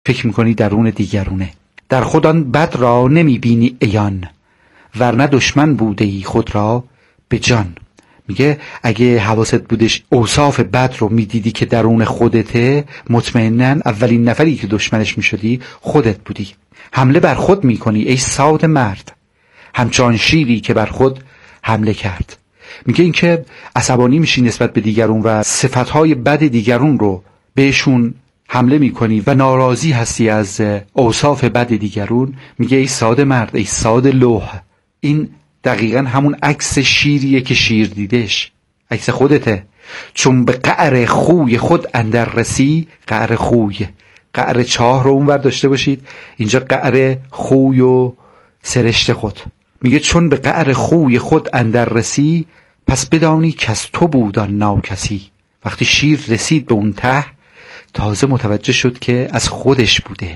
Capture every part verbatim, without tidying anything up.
فکر میکنی درون دیگرونه. در خود آن بد را نمیبینی عیان، ورنه دشمن بوده ای خود را به جان. میگه اگه حواست بودش اوصاف بد رو میدیدی که درون خودته، مطمئناً اولین نفری که دشمنش میشدی خودت بودی. حمله بر خود میکنی ای ساده مرد، همچون شیری که بر خود حمله کرد. میگه این که عصبانی میشی نسبت به دیگرون و صفتهای بد دیگرون رو بهشون حمله میکنی و ناراضی هستی از اوصاف بد دیگرون، میگه ای ساده مرد، ای ساده لوح. این دقیقا همون عکس شیریه که شیر دیدش، عکس خودته. چون به قعر خوی خود اندر رسی، قعر خوی، قعر چاه رو اونور داشته باشید، اینجا قعر خوی و سرشت خود. میگه چون به قعر خوی خود اندر رسی، پس بدانی که از تو بود آن ناکسی. وقتی شیر رسید به اون ته، تازه متوجه شد که از خودش بوده،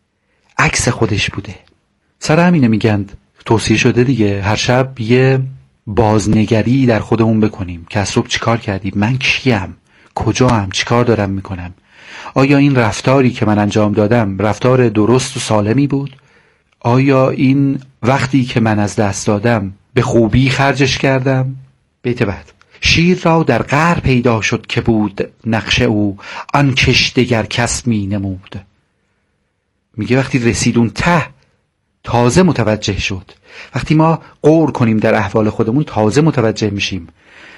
عکس خودش بوده. سر همینه میگن توصیه شده دیگه هر شب یه بازنگری در خودمون بکنیم که از صبح چیکار کردیم، من کیم، کجاام، چیکار دارم میکنم، آیا این رفتاری که من انجام دادم رفتار درست و سالمی بود، آیا این وقتی که من از دست دادم به خوبی خرجش کردم. بیت بعد: شیر را در قعر پیدا شد که بود نقش او، آن کش دگر کس می نمود. میگه وقتی رسید اون ته تازه متوجه شد. وقتی ما غور کنیم در احوال خودمون تازه متوجه میشیم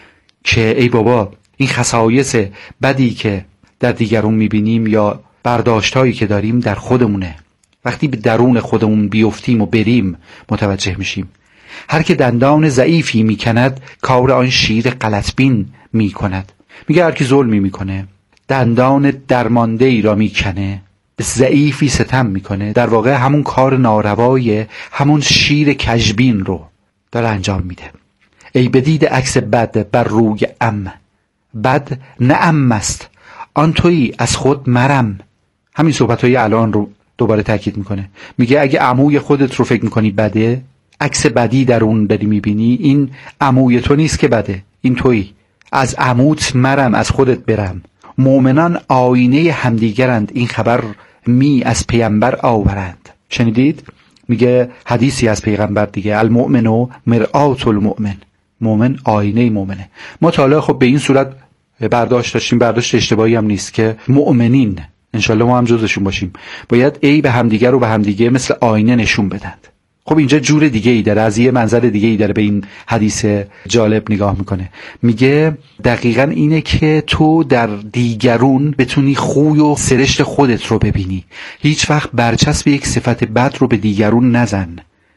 که ای بابا این خصایص بدی که در دیگرون میبینیم یا برداشتایی که داریم در خودمونه. وقتی به درون خودمون بیفتیم و بریم متوجه میشیم. هر که دندان ضعیفی میکند، کار آن شیر غلطبین میکند. میگه هر کی ظلمی میکنه، دندان درمانده ای را میکنه، به ضعیفی ستم میکنه، در واقع همون کار ناروای همون شیر کژبین رو داره انجام میده. ای بدید عکس بد بر روی ام، بد نه ام است آن تویی از خود مرم. همین صحبت های الان رو دوباره تاکید میکنه. میگه اگه عموی خودت رو فکر میکنی بده، عکس بدی در اون داری میبینی، این عموی تو نیست که بده، این تویی. از عموت مرم، از خودت برم. مؤمنان آینه همدیگرند، این خبر می از پیامبر آورند. شنیدید؟ میگه حدیثی از پیغمبر دیگه، المؤمن مرآت المؤمن، مؤمن آینه مؤمنه. ما تا حالا خب به این صورت برداشت داشتیم، برداشت اشتباهی هم نیست که مؤمنین انشالله ما هم جزشون باشیم باید ای به همدیگر رو به همدیگه مثل آینه نشون بدند. خب اینجا جور دیگه ای داره، از یه منظر دیگه ای داره به این حدیث جالب نگاه میکنه. میگه دقیقاً اینه که تو در دیگرون بتونی خوی و سرشت خودت رو ببینی. هیچ وقت برچسب یک صفت بد رو به دیگرون نزن.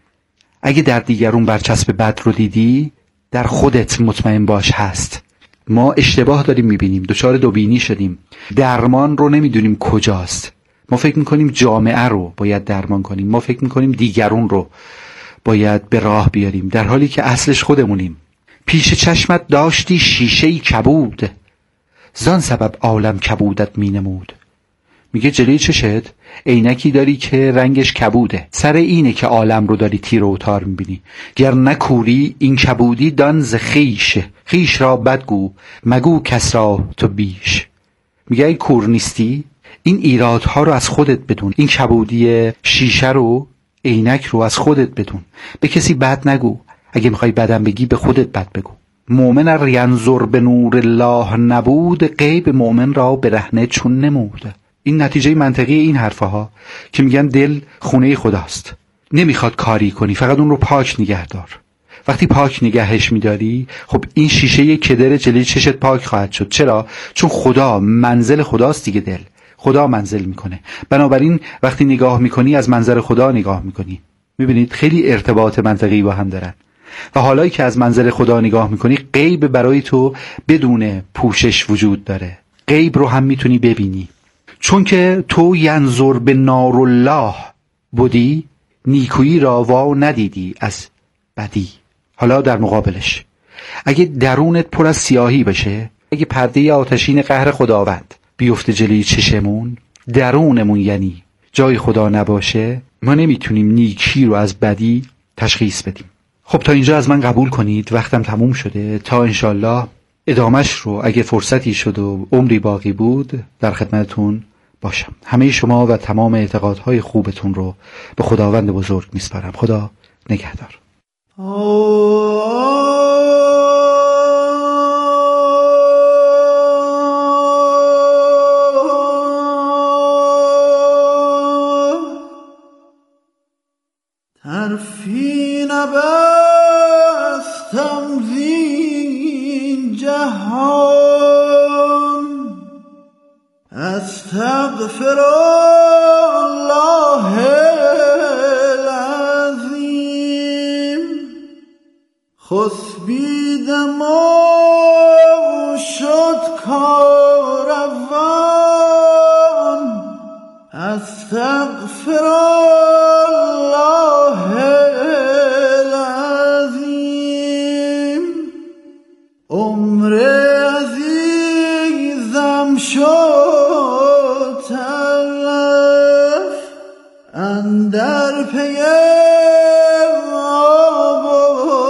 اگه در دیگرون برچسب بد رو دیدی، در خودت مطمئن باش هست. ما اشتباه داریم میبینیم، دچار دوبینی شدیم، درمان رو نمیدونیم کجاست. ما فکر میکنیم جامعه رو باید درمان کنیم، ما فکر میکنیم دیگرون رو باید به راه بیاریم، در حالی که اصلش خودمونیم. پیش چشمت داشتی شیشه‌ای کبود، زان سبب عالم کبودت مینمود. میگه جلوی چشت عینکی داری که رنگش کبوده، سر اینه که عالم رو داری تیر و تار میبینی. گر نکوری این کبودی دان ز خویش، خویش را بدگو مگو کس را تو بیش. میگه ای کور نیستی، این ایرادها رو از خودت بدون، این کبودی شیشه رو، عینک رو از خودت بدون. به کسی بد نگو، اگه میخوای بدم بگی به خودت بد بگو. مؤمن ار ینظر به نور الله نبود، غیب مؤمن را برهنه چون نمود. این نتیجه منطقی این حرفها که میگن دل خونه خداست، نمیخواد کاری کنی، فقط اون رو پاک نگه دار. وقتی پاک نگهش میداری، خب این شیشه کدر جلوی چشت پاک خواهد شد. چرا؟ چون خدا منزل خداست دیگه، دل خدا منزل میکنه. بنابراین وقتی نگاه میکنی از منظر خدا نگاه میکنی. میبینید خیلی ارتباط منطقی با هم دارن. و حالایی که از منظر خدا نگاه میکنی، غیب برای تو بدون پوشش وجود داره. غیب رو هم میتونی ببینی. چون که تو ینظر به نار الله بودی، نیکویی را وا ندیدی از بدی. حالا در مقابلش اگه درونت پر از سیاهی بشه، اگه پرده آتشین قهر خداوند بیفته جلوی چشمون، درونمون یعنی جای خدا نباشه، ما نمیتونیم نیکی رو از بدی تشخیص بدیم. خب تا اینجا از من قبول کنید، وقتم تموم شده. تا انشالله ادامش رو اگه فرصتی شد و عمری باقی بود در خدمتتون باشم. همه شما و تمام اعتقادهای خوبتون رو به خداوند بزرگ میسپارم. خدا نگهدار. حرفی نبستم زین جهان، استغفر الله العظیم. خسبیدم و شد کاروان، استغفر الله العظیم. عمر عزیزم شد تلف، اندر پی آب و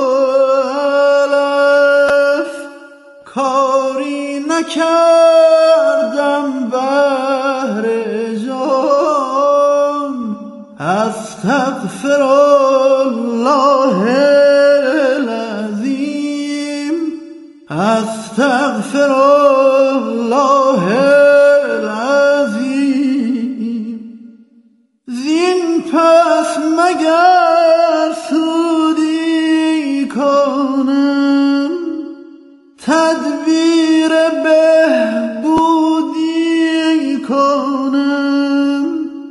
علف. کاری نکردم بهر جان، استغفر الله العظیم. استغفر الله العظیم. زین پس مگر سودی کنم، تدبیر بهبودی کنم.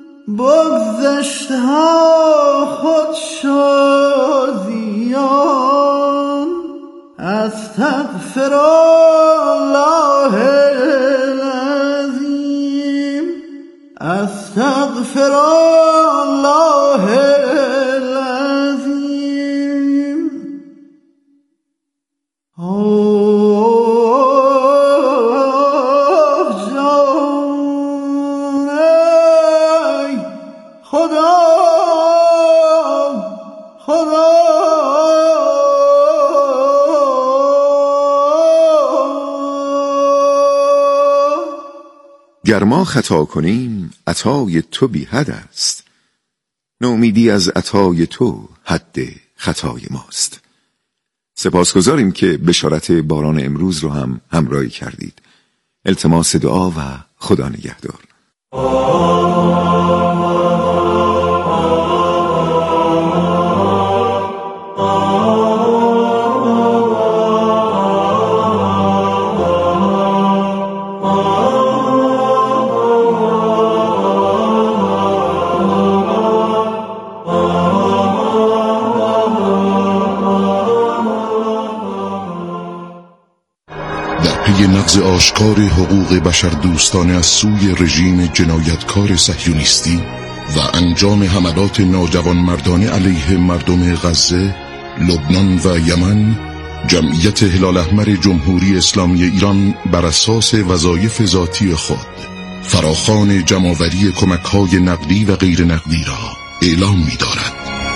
بگذشتها خود شادیان، استغفر الله العظیم. استغفر الله العظیم. اوه جان ای خدا خدا. گر ما خطا کنیم عطای تو بی حد است، نومیدی از عطای تو حد خطای ماست. سپاسگزاریم که بشارت باران امروز رو هم همراهی کردید. التماس دعا و خدا نگهدار. نقض آشکار حقوق بشر دوستانه از سوی رژیم جنایتکار صهیونیستی و انجام حملات ناجوانمردانه علیه مردم غزه، لبنان و یمن، جمعیت هلال احمر جمهوری اسلامی ایران بر اساس وظایف ذاتی خود فراخوان جمع‌آوری کمک‌های نقدی و غیر نقدی را اعلام می‌دارد.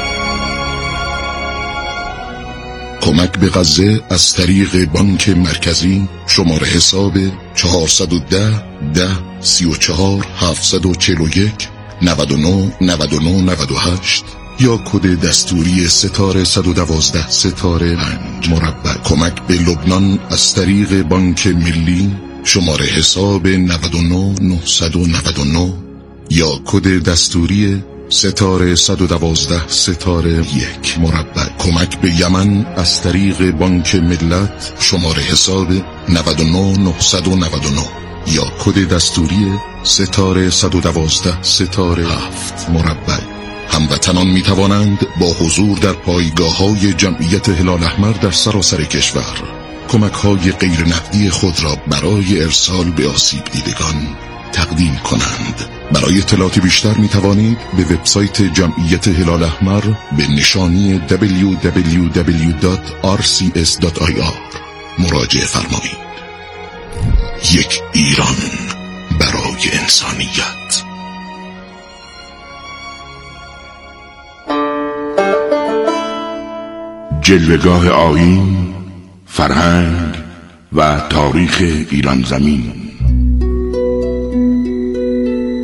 کمک به غزه از طریق بانک مرکزی شماره حساب چهارصد و ده ده سی و چهار هفتصد و چهل و یک نود و نه نود و نه نود و هشت یا کد دستوری ستاره صد و دوازده ستاره پنج مربع. کمک به لبنان از طریق بانک ملی شماره حساب نود و نه نهصد و نود و نه یا کد دستوری ستاره صد و دوازده ستاره یک مربع. کمک به یمن از طریق بانک ملت شماره حساب نود و نه نهصد و نود و نه یا کد دستوری ستاره صد و دوازده ستاره هفت مربع. هموطنان می توانند با حضور در پایگاه های جمعیت هلال احمر در سراسر کشور کمک های غیر نقدی خود را برای ارسال به آسیب دیدگان تقدیم کنند. برای اطلاعات بیشتر می توانید به وبسایت جمعیت هلال احمر به نشانی دبلیو دبلیو دبلیو دات آر سی اس دات آی آر مراجعه فرمایید. یک ایران برای انسانیت. جلوه‌گاه آیین، فرهنگ و تاریخ ایران زمین.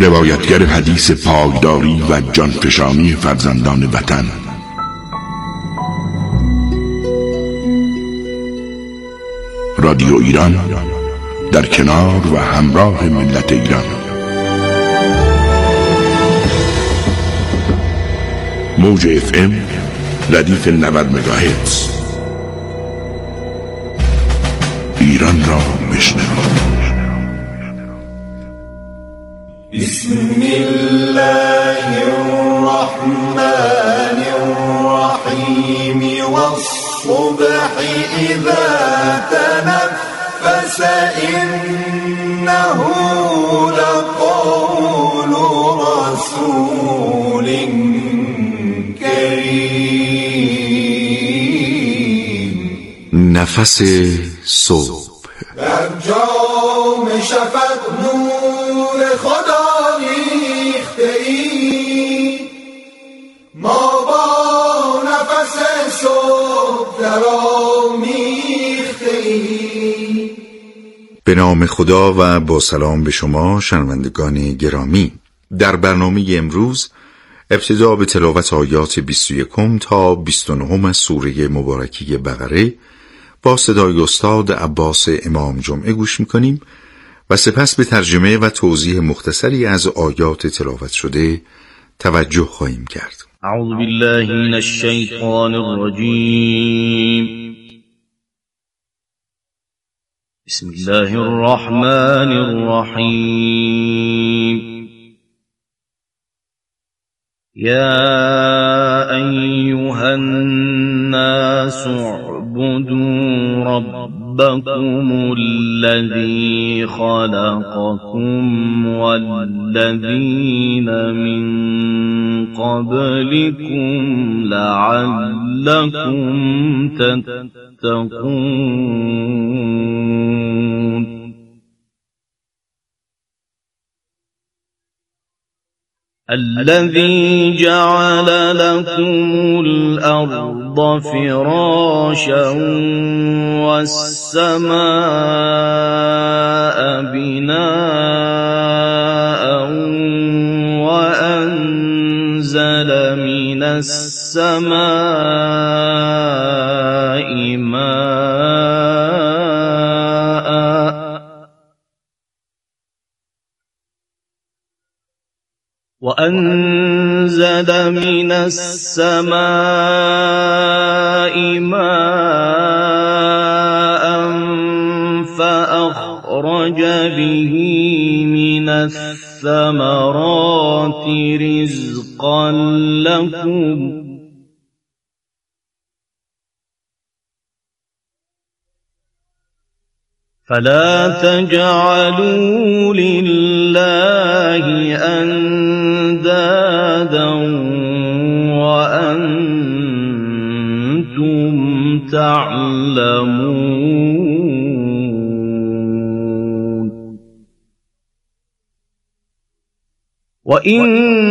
روایتگر حدیث پایداری و جانفشانی فرزندان وطن. رادیو ایران در کنار و همراه ملت ایران. موج اف ام ردیف نود مگاهرتز. ایران را بشنوید. بسم الله الرحمن الرحیم والصبح اذا تنفس انه لقول رسول کریم. نفس صبح در جام شفق نور خدا ریخته ای، ما با نفس صبح درآمیخته ای. به نام خدا و با سلام به شما شنوندگان گرامی. در برنامه امروز ابتدا به تلاوت آیات بیست و یک تا بیست و نه از سوره مبارکه بقره با صدای استاد عباس امام جمعه گوش می‌کنیم و سپس به ترجمه و توضیح مختصری از آیات تلاوت شده توجه خواهیم کرد. اعوذ بالله من الشیطان الرجیم. بسم الله الرحمن الرحیم. یا ایها الناس اعبدوا ربكم الذي خلقكم والذين من قبلكم لعلكم تتقون. الذي جعل لكم الأرض فراشا والسماء بناء وأنزل من السماء ماء وأنزل من السماء ماء فأخرج به من الثمرات رزقا لكم فلا تجعلوا لله أندادا وأنتم تعلمون. وإن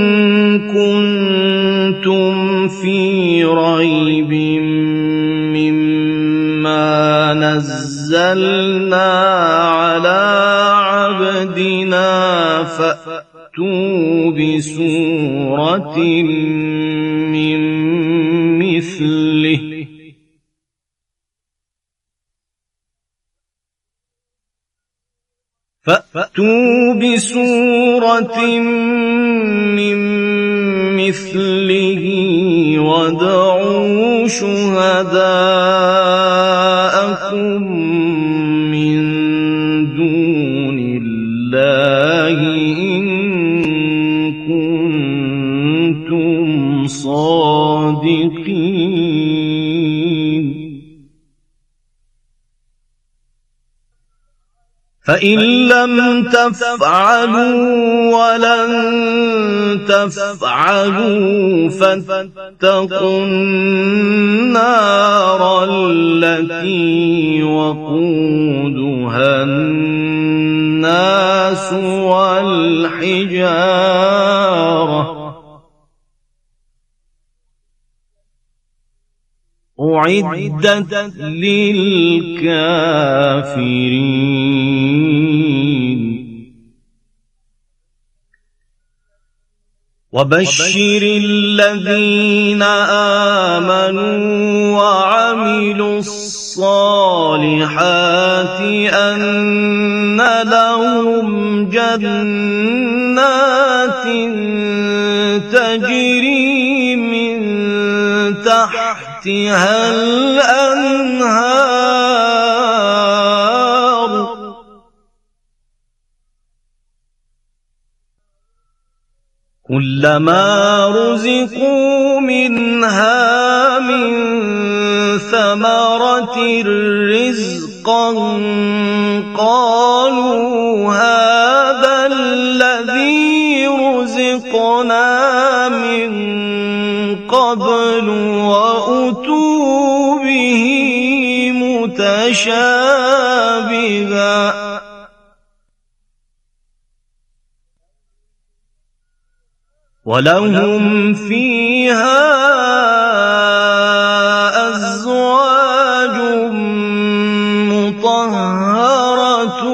كنتم في ريب مما نزلنا على عبدنا فأتوا بسورة من مثله فأتوا بسورة من مثله وادعوا شهداءكم من دون الله إن كنتم صادقين. فإن لم تفعلوا ولن تفعلوا فاتقوا النار التي وقودها الناس والحجارة أعدت للكافرين. وبشر الذين آمنوا وعملوا الصالحات أن لهم جنات تجري من تحتها الأنهار كلما رزقوا منها من ثمرة رزقا قالوا هذا الذي رزقنا من قبل وأتوا به متشابها ولهم فيها أزواج مطهرة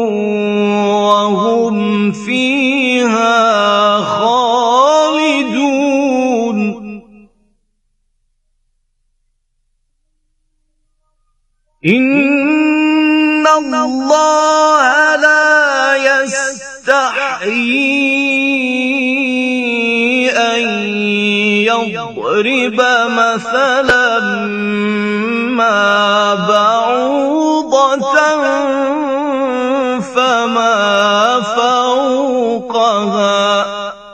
وهم فيها خالدون إن الله لا يستحيي يضرب مثلا ما بعوضة فما فوقها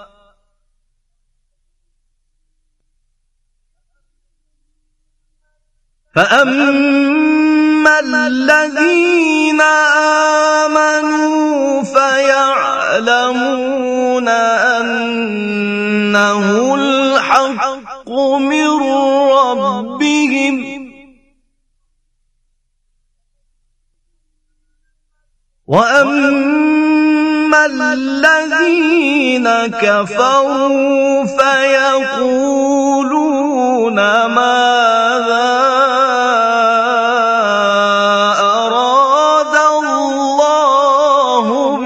فأما الذين آمنوا فيعلمون أنه الحق من ربهم وأما الذين كفروا فيقولون ماذا أراد الله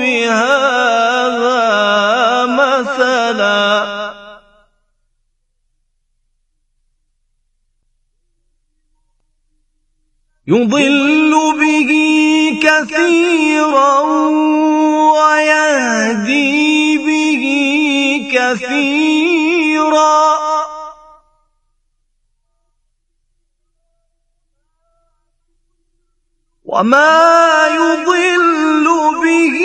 بهذا مثلا يضل به كثيرا ويهدي به كثيرا وما يضل به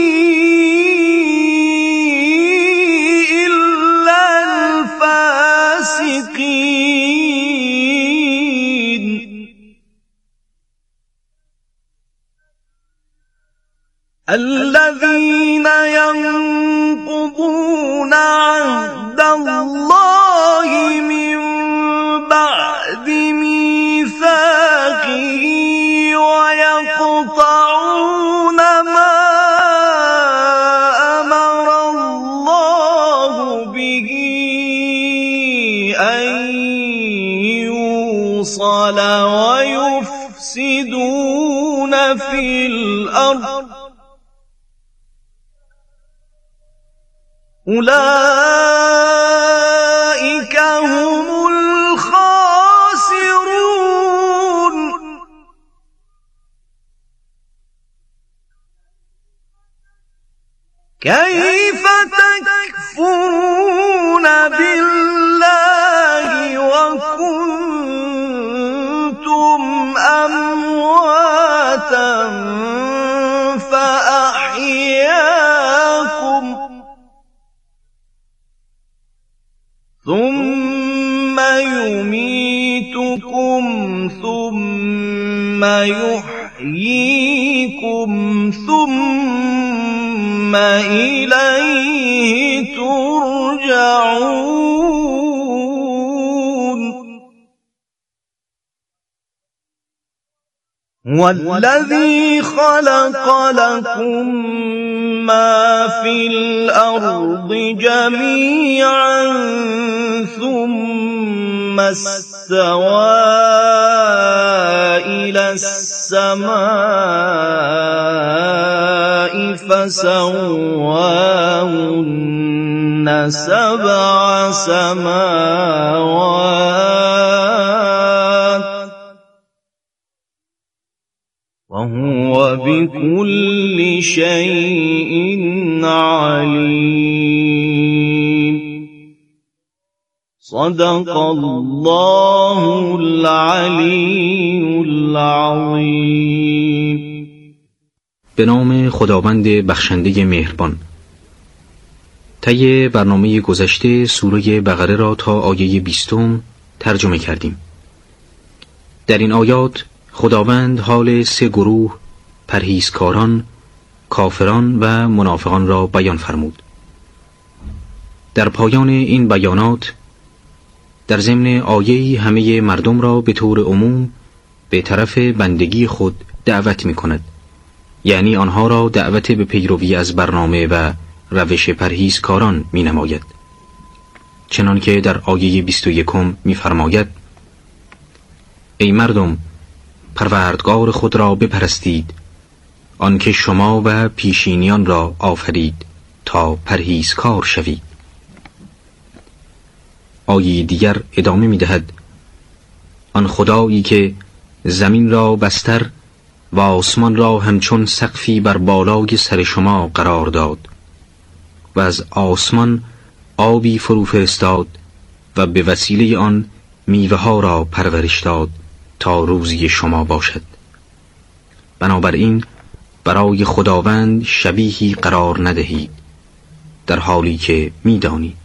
إلا الفاسقين الذين ينقضون عهد الله من بعد ميثاقه ويقطعون ما أمر الله به أن يوصل ويفسدون في الأرض أولئك هم الخاسرون كيف تكفرون بالله وكنتم أمواتا فأحياكم ثم يميتكم ثم يحييكم ثم إليه ترجعون والذي خلق لكم ما في الأرض جميعا ثم استوى إلى السماء فسواهن سبع سماوات وهو بكل شيء عليم. صدق الله العلی العظیم. به نام خداوند بخشنده مهربان. طی برنامه گذشته سوره بقره را تا آیه بیستم ترجمه کردیم. در این آیات خداوند حال سه گروه پرهیزکاران، کافران و منافقان را بیان فرمود. در پایان این بیانات در ضمن آیه‌ای همه مردم را به طور عموم به طرف بندگی خود دعوت می کند، یعنی آنها را دعوت به پیروی از برنامه و روش پرهیزکاران می نماید. چنان که در آیه بیست و یکم می فرماید: ای مردم، پروردگار خود را بپرستید، آنکه شما و پیشینیان را آفرید تا پرهیزکار شوید. آیه دیگر ادامه می دهد: آن خدایی که زمین را بستر و آسمان را همچون سقفی بر بالای سر شما قرار داد و از آسمان آبی فرو فرستاد و به وسیله آن میوه ها را پرورش داد تا روزی شما باشد. بنابراین برای خداوند شبیهی قرار ندهید، در حالی که می دانید.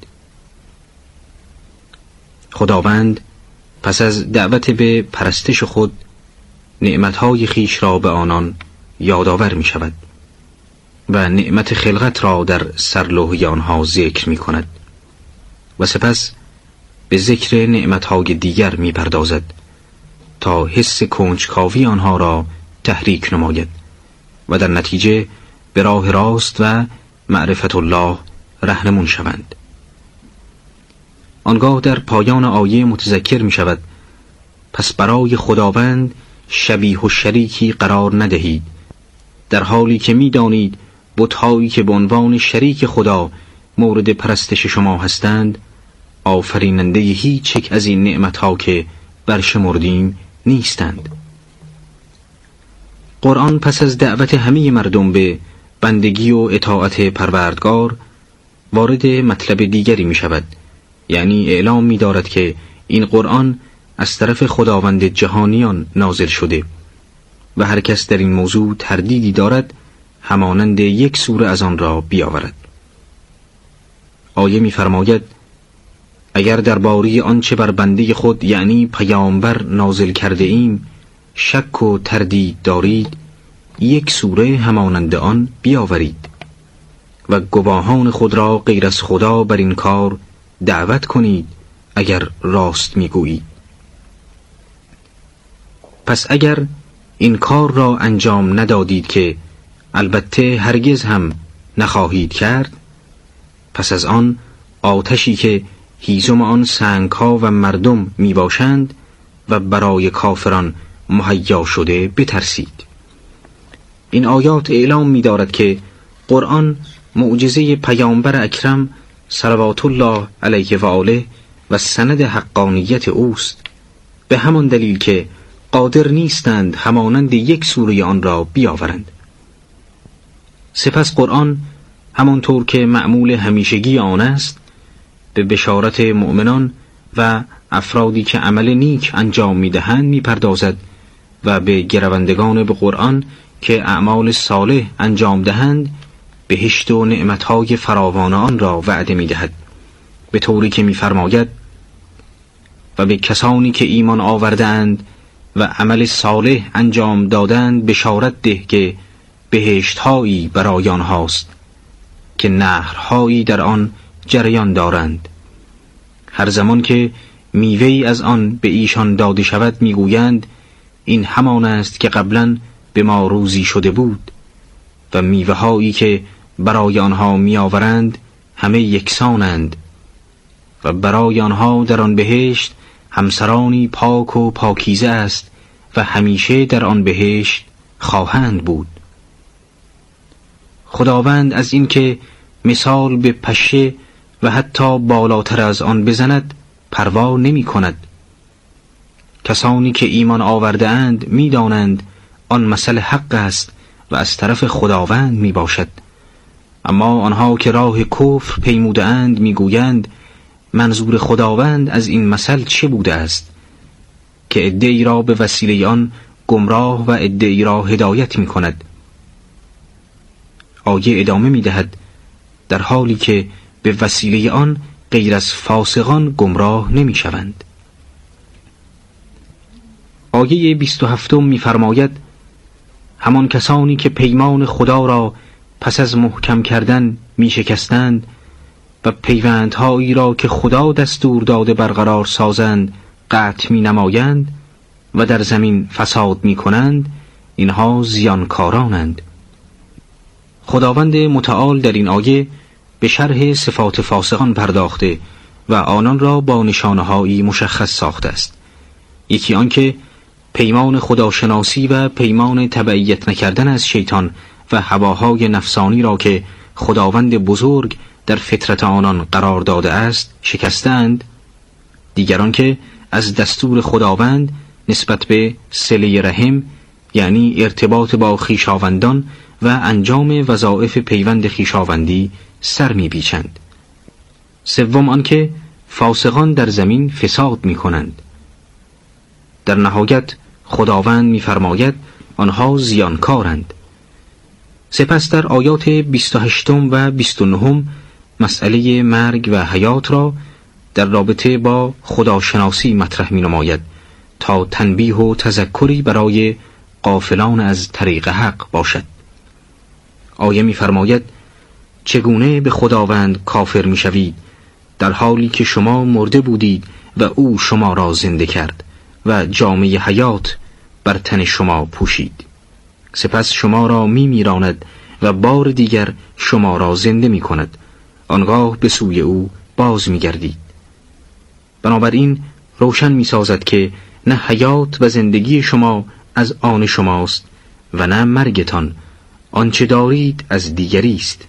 خداوند پس از دعوت به پرستش خود نعمتهای خیش را به آنان یادآور می شود و نعمت خلقت را در سرلوحه آنها ذکر می کند و سپس به ذکر نعمتهای دیگر می پردازد تا حس کنجکاوی آنها را تحریک نماید و در نتیجه به راه راست و معرفت الله رهنمون شوند. آنگاه در پایان آیه متذکر می شود: پس برای خداوند شبیه و شریکی قرار ندهید، در حالی که می دانید بت‌هایی که به عنوان شریک خدا مورد پرستش شما هستند آفریننده هیچ یک از این نعمت‌ها که برشمردیم نیستند. قرآن پس از دعوت همه مردم به بندگی و اطاعت پروردگار وارد مطلب دیگری می شود، یعنی اعلام می دارد که این قرآن از طرف خداوند جهانیان نازل شده و هر کس در این موضوع تردیدی دارد همانند یک سوره از آن را بیاورد. آیه می فرماید: اگر درباره آنچه بر بنده خود یعنی پیامبر نازل کرده ایم شک و تردید دارید، یک سوره همانند آن بیاورید و گواهان خود را غیر از خدا بر این کار دعوت کنید اگر راست میگویید. پس اگر این کار را انجام ندادید که البته هرگز هم نخواهید کرد، پس از آن آتشی که هیزم آن سنگ‌ها و مردم می باشند و برای کافران مهیا شده بترسید. این آیات اعلام می دارد که قرآن معجزه پیامبر اکرم صلوات الله علیه و آله و سند حقانیت اوست، به همان دلیل که قادر نیستند همانند یک سوره آن را بیاورند. سپس قرآن همانطور که معمول همیشگی آن است به بشارت مؤمنان و افرادی که عمل نیک انجام می‌دهند می‌پردازد و به گروندگان به قرآن که اعمال صالح انجام دهند بهشت و نعمت‌های فراوان آن را وعده می‌دهد، به طوری که می‌فرماید: و به کسانی که ایمان آوردند و عمل صالح انجام دادند بشارت ده که بهشت‌هایی برای آنهاست که نهرهایی در آن جریان دارند. هر زمان که میوه‌ای از آن به ایشان داده شود میگویند این همان است که قبلا به ما روزی شده بود و میوه‌هایی که برای آنها میآورند همه یکسانند و برای آنها در آن بهشت همسرانی پاک و پاکیزه است و همیشه در آن بهشت خواهند بود. خداوند از این که مثال به پشه و حتی بالاتر از آن بزند پروا نمی کند. کسانی که ایمان آورده اند می دانند آن مثل حق است و از طرف خداوند می باشد. اما آنها که راه کفر پیموده اند می گویند منظور خداوند از این مثل چه بوده است که عده‌ای را به وسیله آن گمراه و عده‌ای را هدایت می کند. آیه ادامه می دهد در حالی که به وسیله آن غیر از فاسقان گمراه نمی شوند. آیه بیست و هفت می فرماید همان کسانی که پیمان خدا را پس از محکم کردن می شکستند و پیوندهایی را که خدا دستور داده برقرار سازند قطع می نمایند و در زمین فساد می کنند، اینها زیانکارانند. خداوند متعال در این آیه به شرح صفات فاسقان پرداخته و آنان را با نشانه‌هایی مشخص ساخته است. یکی آنکه پیمان خداشناسی و پیمان تبعیت نکردن از شیطان و هواهای نفسانی را که خداوند بزرگ در فطرت آنان قرار داده است شکستند. دیگران که از دستور خداوند نسبت به صله رحم، یعنی ارتباط با خویشاوندان و انجام وظایف پیوند خویشاوندی سر می‌پیچند. سوم آنکه فاسقان در زمین فساد می‌کنند. در نهایت خداوند می‌فرماید آنها زیانکارند. سپس در آیات بیست و هشت و بیست و نه مسئله مرگ و حیات را در رابطه با خداشناسی مطرح می‌نماید تا تنبیه و تذکری برای غافلان از طریق حق باشد. آیه می‌فرماید چگونه به خداوند کافر می‌شوید در حالی که شما مرده بودید و او شما را زنده کرد و جامه حیات بر تن شما پوشید. سپس شما را می‌میراند و بار دیگر شما را زنده می‌کند. آنگاه به سوی او باز می‌گردید. بنابراین روشن می‌سازد که نه حیات و زندگی شما از آن شماست و نه مرگتان، آنچه دارید از دیگری است.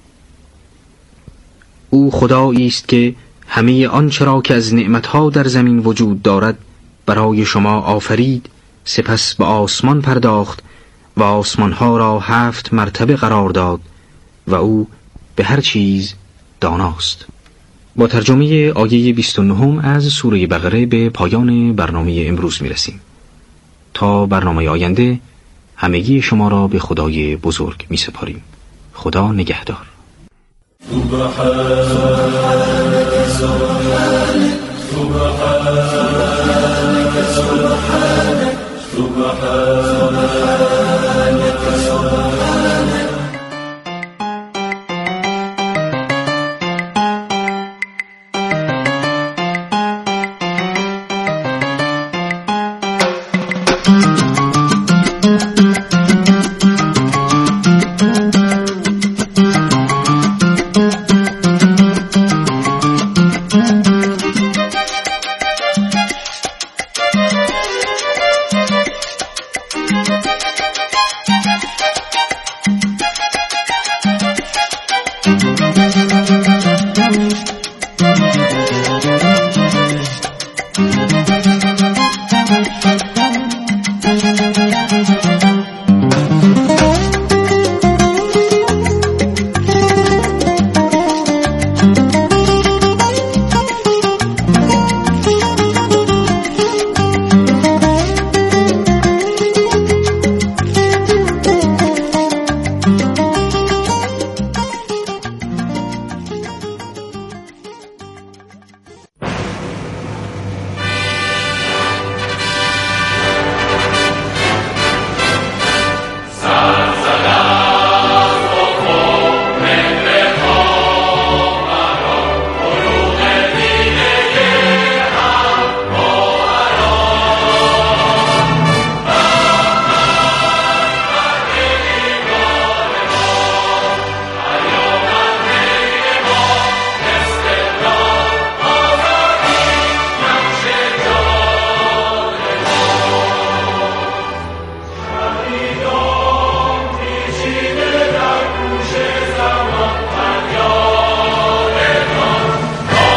او خدایی است که همه آنچه را که از نعمتها در زمین وجود دارد برای شما آفرید، سپس به آسمان پرداخت و آسمانها را هفت مرتبه قرار داد و او به هر چیز داناست. با ترجمه آیه بیست و نه از سوره بقره به پایان برنامه امروز می رسیم. تا برنامه آینده همگی شما را به خدای بزرگ می سپاریم. خدا نگهدار. سبحانك سبحانك سبحانك سبحانك سبحانك سبحانك